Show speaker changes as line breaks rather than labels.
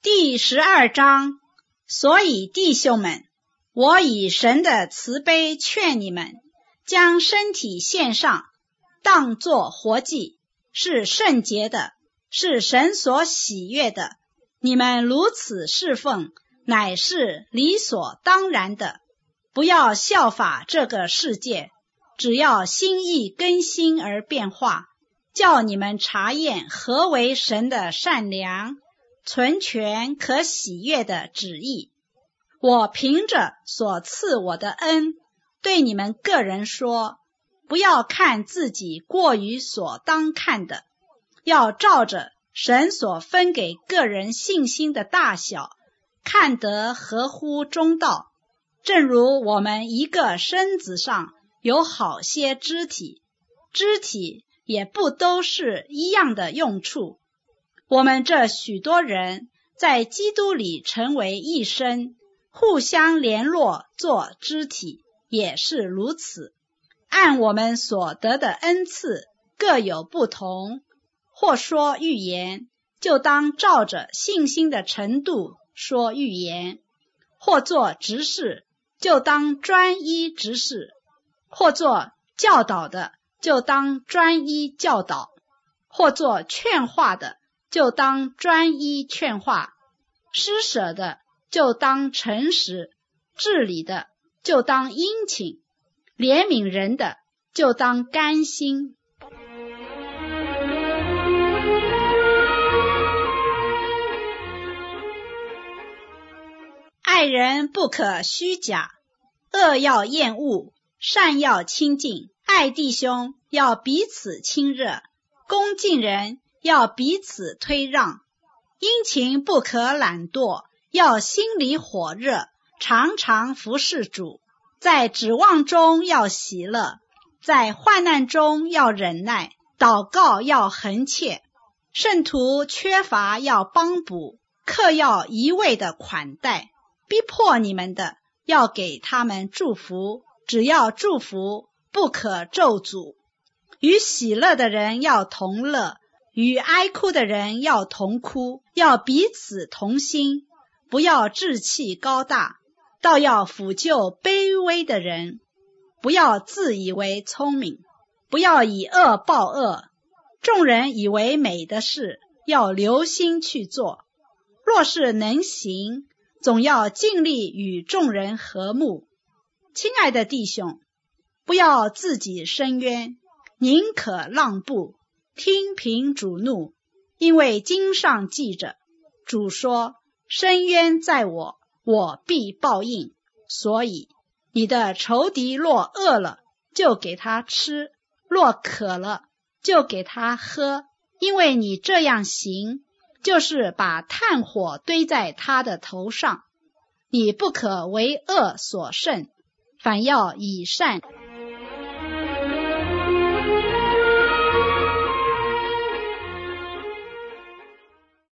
第12章，所以弟兄们，我以神的慈悲劝你们，将身体献上，当作活祭，是圣洁的，是神所喜悦的。你们如此侍奉，乃是理所当然的。不要效法这个世界，只要心意更新而变化，叫你们察验何为神的善良、纯全可喜悦的旨意。我凭着所赐我的恩，对你们个人说，不要看自己过于所当看的，要照着神所分给个人信心的大小，看得合乎中道。正如我们一个身子上有好些肢体，肢体也不都是一样的用处。我们这许多人在基督里成为一身，互相联络做肢体，也是如此。按我们所得的恩赐各有不同，或说预言，就当照着信心的程度说预言；或做执事，就当专一执事；或做教导的，就当专一教导；或做劝化的，就当专一劝化；施舍的，就当诚实；治理的，就当殷勤；怜悯人的，就当甘心。爱人不可虚假，恶要厌恶，善要亲近。爱弟兄要彼此亲热，恭敬人要彼此推让。殷勤不可懒惰，要心里火热，常常服侍主。在指望中要喜乐，在患难中要忍耐，祷告要恒切。圣徒缺乏要帮补，客要一味的款待。逼迫你们的要给他们祝福，只要祝福，不可咒诅。与喜乐的人要同乐，与哀哭的人要同哭，要彼此同心，不要志气高大，倒要抚救卑微的人。不要自以为聪明，不要以恶报恶。众人以为美的事，要留心去做。若是能行，总要尽力与众人和睦。亲爱的弟兄，不要自己伸冤，宁可让步，听凭主怒。因为经上记着，主说，伸冤在我，我必报应。所以你的仇敌若饿了，就给他吃；若渴了，就给他喝。因为你这样行，就是把炭火堆在他的头上。你不可为恶所胜，反要以善